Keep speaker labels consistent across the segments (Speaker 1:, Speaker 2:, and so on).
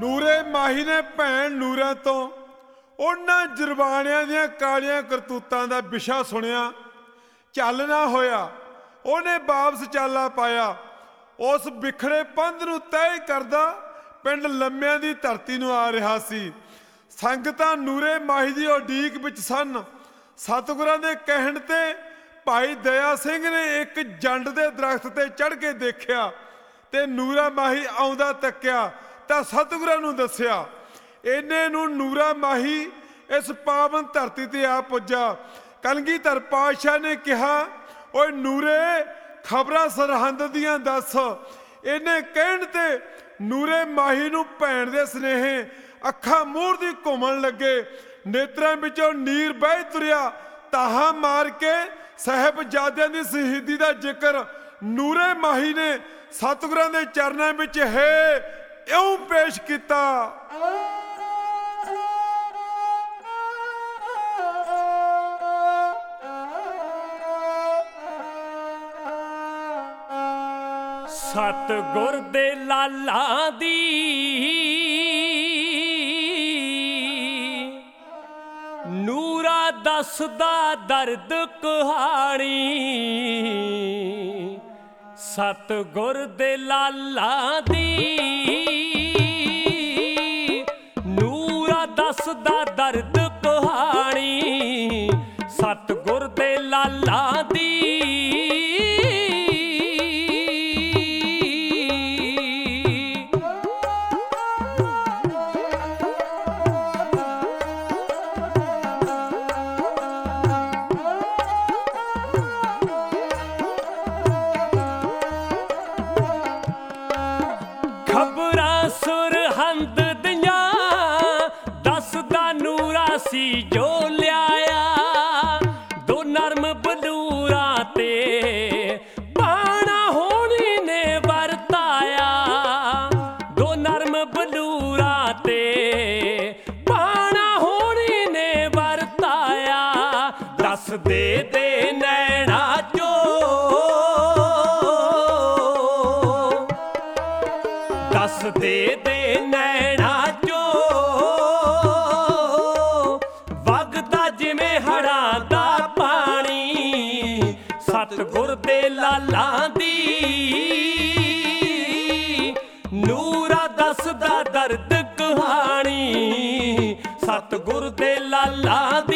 Speaker 1: ਨੂਰੇ ਮਾਹੀ ਨੇ ਭੈਣ ਨੂਰਾਂ ਤੋਂ ਉਹਨਾਂ ਜਰਬਾਣਿਆਂ ਦੀਆਂ ਕਾਲੀਆਂ ਕਰਤੂਤਾਂ ਦਾ ਵਿਸ਼ਾ ਸੁਣਿਆ। ਚੱਲ ਨਾ ਹੋਇਆ, ਉਹਨੇ ਵਾਪਸ ਚਾਲਾ ਪਾਇਆ। ਉਸ ਬਿਖੜੇ ਪੰਧ ਨੂੰ ਤੈਅ ਕਰਦਾ ਪਿੰਡ ਲੰਮਿਆਂ ਦੀ ਧਰਤੀ ਨੂੰ ਆ ਰਿਹਾ ਸੀ। ਸੰਗਤਾਂ ਨੂਰੇ ਮਾਹੀ ਦੀ ਉਡੀਕ ਵਿੱਚ ਸਨ। ਸਤਿਗੁਰਾਂ ਦੇ ਕਹਿਣ ਤੇ ਭਾਈ ਦਇਆ ਸਿੰਘ ਨੇ ਇੱਕ ਜੰਡ ਦੇ ਦਰਖਤ ਤੇ ਚੜ੍ਹ ਕੇ ਦੇਖਿਆ ਤੇ ਨੂਰਾ ਮਾਹੀ ਆਉਂਦਾ ਤੱਕਿਆ ਤਾਂ ਸਤਿਗੁਰਾਂ ਨੂੰ ਦੱਸਿਆ। ਇੰਨੇ ਨੂੰ ਨੂਰਾ ਮਾਹੀ ਇਸ ਪਾਵਨ ਧਰਤੀ ਤੇ ਆ ਪੁੱਜਾ। ਕਲਗੀਧਰ ਪਾਤਸ਼ਾਹ ਨੇ ਕਿਹਾ, ਓਏ ਨੂਰੇ ਖਬਰਾਂ ਸਰਹੰਦ ਦੀਆਂ ਦੱਸ। ਇਹਨੇ ਕਹਿਣ ਤੇ ਨੂਰੇ ਮਾਹੀ ਨੂੰ ਭੈਣ ਦੇ ਸੁਨੇਹੇ ਅੱਖਾਂ ਮੂੰਹ ਦੀ ਘੁੰਮਣ ਲੱਗੇ। ਨੇਤਰਾਂ ਵਿੱਚੋਂ ਨੀਰ ਵਹਿ ਤੁਰਿਆ। ਤਾਹਾਂ ਮਾਰ ਕੇ ਸਾਹਿਬਜ਼ਾਦਿਆਂ ਦੀ ਸ਼ਹੀਦੀ ਦਾ ਜ਼ਿਕਰ ਨੂਰੇ ਮਾਹੀ ਨੇ ਸਤਿਗੁਰਾਂ ਦੇ ਚਰਨਾਂ ਵਿੱਚ ਹੈ ਇਉਂ ਪੇਸ਼ ਕੀਤਾ।
Speaker 2: ਸਤਿਗੁਰ ਦੇ ਲਾਲਾਂ ਦੀ ਨੂਰਾ ਦੱਸਦਾ ਦਰਦ ਕਹਾਣੀ। ਸਤਿਗੁਰ ਦੇ ਲਾਲਾਂ ਦੀ ਨੂਰਾ ਦੱਸਦਾ ਦਰਦ ਕਹਾਣੀ। ਸਤਿਗੁਰ ਦੇ ਲਾਲਾਂ ਦੀ ਖਬਰਾਂ ਸਰਹੰਦ ਦੀਆਂ ਦੱਸਦਾ ਨੂਰਾ ਸੀ ਜੋ ਲਿਆਇਆ। ਦੋ ਨਰਮ ਬਲੂਰਾਂ ਤੇ ਬਾਣਾ ਹੋਣੀ ਨੇ ਵਰਤਾਇਆ। ਦੋ ਨਰਮ ਬਲੂਰਾਂ ਤੇ ਬਾਣਾ ਹੋਣੀ ਨੇ ਵਰਤਾਇਆ। ਦੱਸਦੇ ਦੇ ਨੈਣਾ ਚੋ ਦੱਸਦੇ ਦੇ ਨੈਣਾ ਚੋ ਵਗਦਾ ਜਿਵੇਂ ਹੜਾਂ ਦਾ ਪਾਣੀ। ਸਤਿਗੁਰ ਦੇ ਲਾਲਾਂ ਦੀ ਨੂਰਾ ਦੱਸਦਾ ਦਰਦ ਕਹਾਣੀ। ਸਤਿਗੁਰ ਦੇ ਲਾਲਾਂ ਦੀ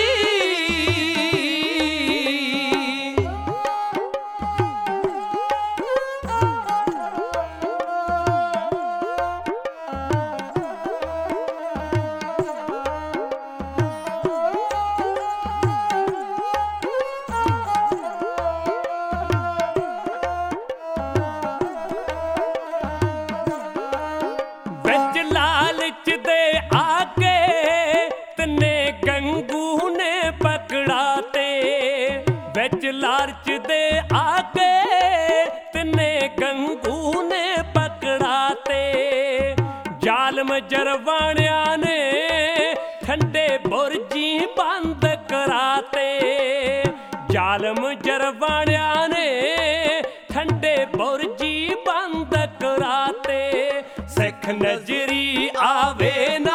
Speaker 2: ਵਿੱਚ ਲਾਲਚ ਦੇ ਆ ਕੇ ਤਨੇ ਗੰਗੂ ਨੇ ਪਕੜਾ ਤੇ। ਵਿੱਚ ਲਾਲਚ ਦੇ ਆ ਕੇ ਤਨੇ ਗੰਗੂ ਨੇ ਪਕੜਾ ਤੇ। ਜ਼ਾਲਮ ਜਰਵਾਣਿਆਂ ਨੇ ਠੰਡੇ ਬੁਰਜੀ ਬੰਦ ਕਰਾਤੇ। ਜ਼ਾਲਮ ਜਰਵਾਣਿਆਂ ਨੇ ਠੰਡੇ ਬੁਰਜੀ ਬੰਦ ਕਰਾਤੇ। ਸਿੱਖ ਨਜ਼ਰੀ ਆਵੇ ਨਾ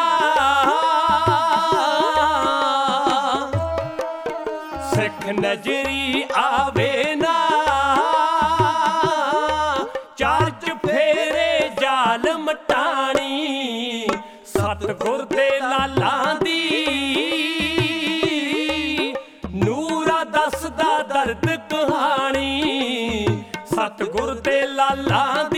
Speaker 2: ਸਿੱਖ ਨਜ਼ਰੀ ਆਵੇ ਨਾ। ਚਾਰ ਚੁਫੇਰੇ ਜ਼ਾਲਮ ਟਾਣੀ। ਸਤਿਗੁਰ ਦੇ ਲਾਲਾਂ ਦੀ ਨੂਰਾ ਦੱਸਦਾ ਦਰਦ ਕਹਾਣੀ। ਸਤਿਗੁਰ ਦੇ ਲਾਲਾਂ ਦੀ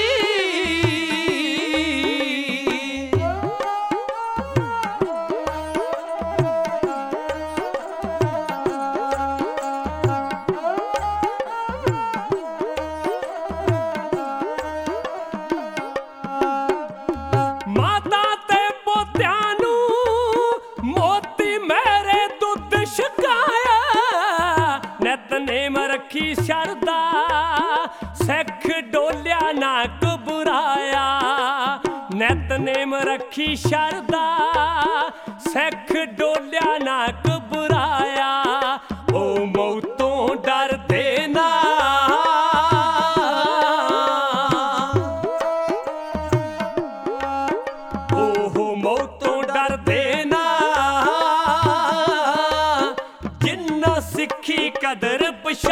Speaker 2: ਮਾਤਾ ਤੇ ਪੋਤਿਆਂ ਨੂੰ ਮੋਤੀ ਮੇਰੇ ਦੁੱਧ ਛਕਾਇਆ। ਨਿਤਨੇਮ ਰੱਖੀ ਸ਼ਰਦਾ ਸਿੱਖ ਡੋਲਿਆ ਨਾ ਘਬਰਾਇਆ। ਨਿਤਨੇਮ ਰੱਖੀ ਸ਼ਰਦਾ ਸਿੱਖ ਡੋਲਿਆ ਨਾ ਘਬਰਾਇਆ। ਉਹ ਮੌਤੋਂ ਡਰਦੇ ਨਾ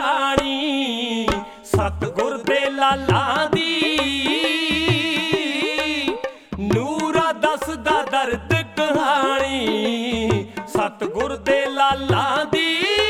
Speaker 2: ਕਹਾਣੀ ਸਤਿਗੁਰ ਦੇ ਲਾਲਾਂ ਦੀ। ਨੂਰਾ ਦੱਸਦਾ ਦਰਦ ਕਹਾਣੀ ਸਤਿਗੁਰ ਦੇ ਲਾਲਾਂ ਦੀ।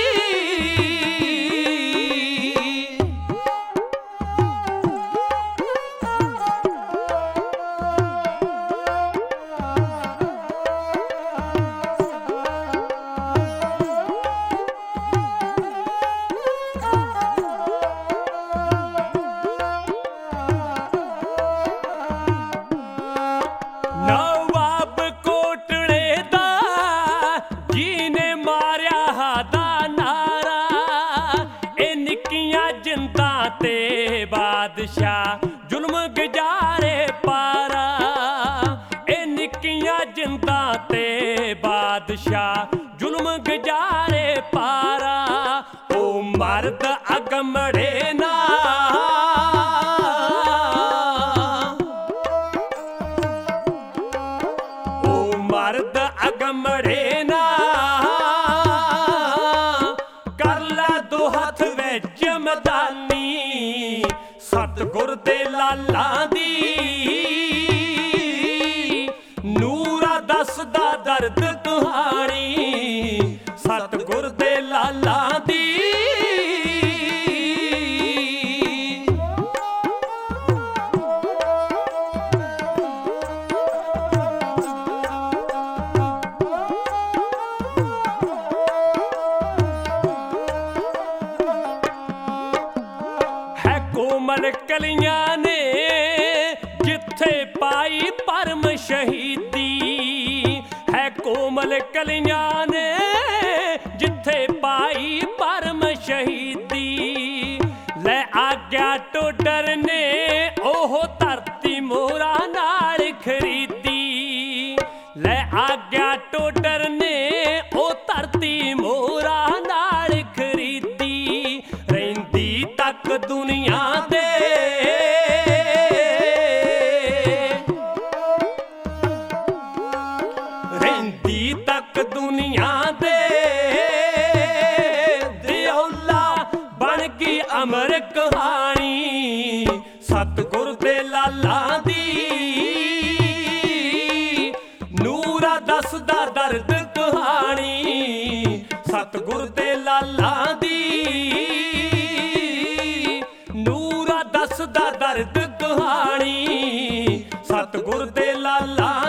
Speaker 2: ਨਵਾਬ ਕੋਟੜੇ ਦਾ ਜਿਹਨੇ ਮਾਰਿਆ ਹਾਦਾ ਨਾਰਾ, ਇਹ ਨਿੱਕੀਆਂ ਜਿੰਦਾਂ ਤੇ ਬਾਦਸ਼ਾਹ ਜ਼ੁਲਮ ਗੁਜ਼ਾਰੇ ਪਾਰਾ। ਇਹ ਨਿੱਕੀਆਂ ਜਿੰਦਾਂ ਤੇ ਬਾਦਸ਼ਾਹ ਜ਼ੁਲਮ ਗੁਜ਼ਾਰੇ ਪਾਰਾ। ਉਹ ਮਰਦ ਅਗਮੜੇ ਨਾ ਮਰਦ ਅਗਮੜੇ ਨਾ ਕਰ ਲੈ ਦੋ ਹੱਥ ਵਿੱਚ ਮੈਦਾਨੀ ਸਤਿਗੁਰ ਦੇ ਲਾਲਾਂ ਦੀ। ਨੂਰਾ ਦੱਸਦਾ ਦਰਦ ਕਹਾਣੀ ਸਤਿਗੁਰ ਦੇ ਲਾਲਾਂ ਦੀ। ਕੋਮਲ ਕਲੀਆਂ ਨੇ ਜਿੱਥੇ ਪਾਈ ਪਰਮ ਸ਼ਹੀਦੀ ਹੈ। ਕੋਮਲ ਕਲੀਆਂ ਨੇ ਜਿੱਥੇ ਪਾਈ ਪਰਮ ਸ਼ਹੀਦੀ। ਲੈ ਆਗਿਆ ਟੋਡਰ ਨੇ ਉਹ ਧਰਤੀ ਮੋਹਰਾਂ ਨਾਲ ਖਰੀਦੀ। ਲੈ ਆਗਿਆ ਟੋਡਰ ਨੇ ਉਹ ਧਰਤੀ ਮੋਹਰਾਂ ਨਾਲ ਖਰੀਦੀ। ਰਹਿੰਦੀ ਤੱਕ ਦੁਨੀਆ ਦੇ ਰਹਿੰਦੀ ਤੱਕ ਦੁਨੀਆ ਦੇ ਦਿਓਲਾ ਬਣ ਗਈ ਅਮਰ ਕਹਾਣੀ ਸਤਿਗੁਰ ਦੇ ਲਾਲਾਂ ਦੀ। ਨੂਰਾ ਦੱਸਦਾ ਦਰਦ ਕਹਾਣੀ ਸਤਿਗੁਰ ਦੇ ਲਾਲਾਂ ਦੀ। ਨੂਰਾ ਦੱਸਦਾ ਦਰਦ ਕਹਾਣੀ ਸਤਿਗੁਰ ਦੇ ਲਾਲਾਂ